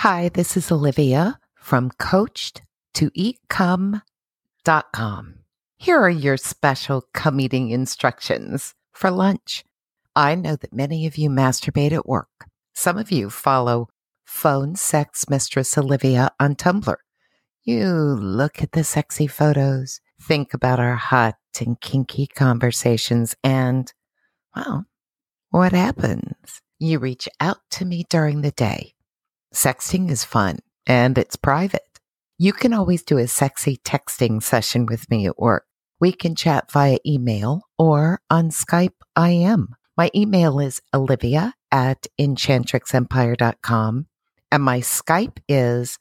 Hi, this is Olivia from coached2eatcome.com. Here are your special come eating instructions for lunch. I know that many of you masturbate at work. Some of you follow Phone Sex Mistress Olivia on Tumblr. You look at the sexy photos, think about our hot and kinky conversations, and, well, what happens? You reach out to me during the day. Sexting is fun and it's private. You can always do a sexy texting session with me at work. We can chat via email or on Skype IM. My email is olivia@enchantrixempire.com and my Skype is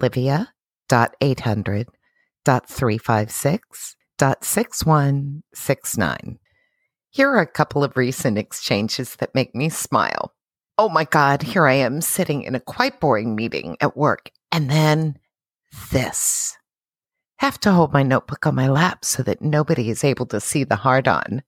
olivia.800.356.6169. Here are a couple of recent exchanges that make me smile. Oh my God, here I am sitting in a quite boring meeting at work. And then this. Have to hold my notebook on my lap so that nobody is able to see the hard-on.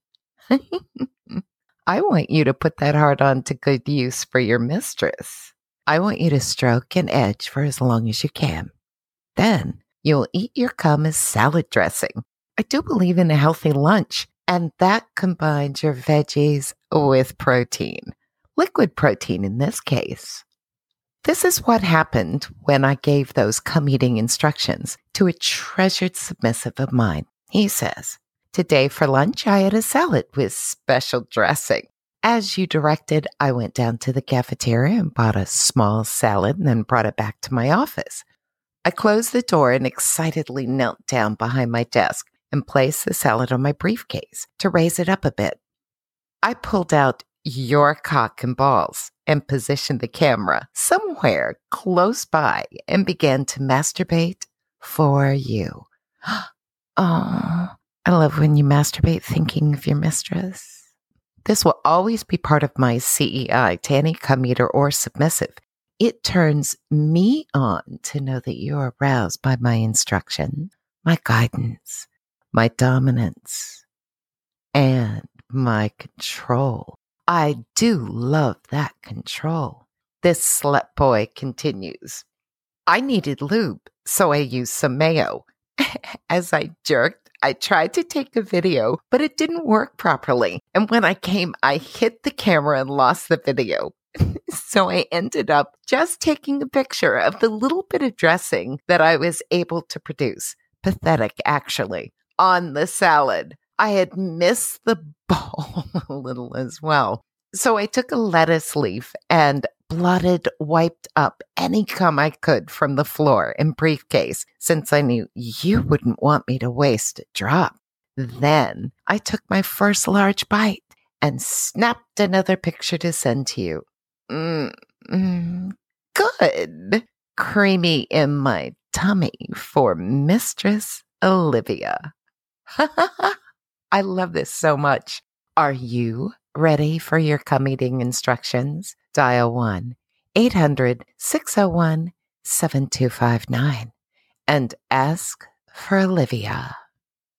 I want you to put that hard-on to good use for your mistress. I want you to stroke and edge for as long as you can. Then you'll eat your cum as salad dressing. I do believe in a healthy lunch, and that combines your veggies with protein. Liquid protein in this case. This is what happened when I gave those cum-eating instructions to a treasured submissive of mine. He says, "Today for lunch, I had a salad with special dressing. As you directed, I went down to the cafeteria and bought a small salad and then brought it back to my office. I closed the door and excitedly knelt down behind my desk and placed the salad on my briefcase to raise it up a bit. I pulled out your cock and balls and positioned the camera somewhere close by and began to masturbate for you." Oh, I love when you masturbate thinking of your mistress. This will always be part of my CEI to any cum eater or submissive. It turns me on to know that you're aroused by my instruction, my guidance, my dominance, and my control. I do love that control. This slut boy continues. I needed lube, so I used some mayo. As I jerked, I tried to take a video, but it didn't work properly. And when I came, I hit the camera and lost the video. So I ended up just taking a picture of the little bit of dressing that I was able to produce. Pathetic, actually, on the salad. I had missed the ball a little as well. So I took a lettuce leaf and wiped up any cum I could from the floor and briefcase, since I knew you wouldn't want me to waste a drop. Then I took my first large bite and snapped another picture to send to you. Good. Creamy in my tummy for Mistress Olivia. I love this so much. Are you ready for your cum eating instructions? Dial 1-800-601-7259 and ask for Olivia.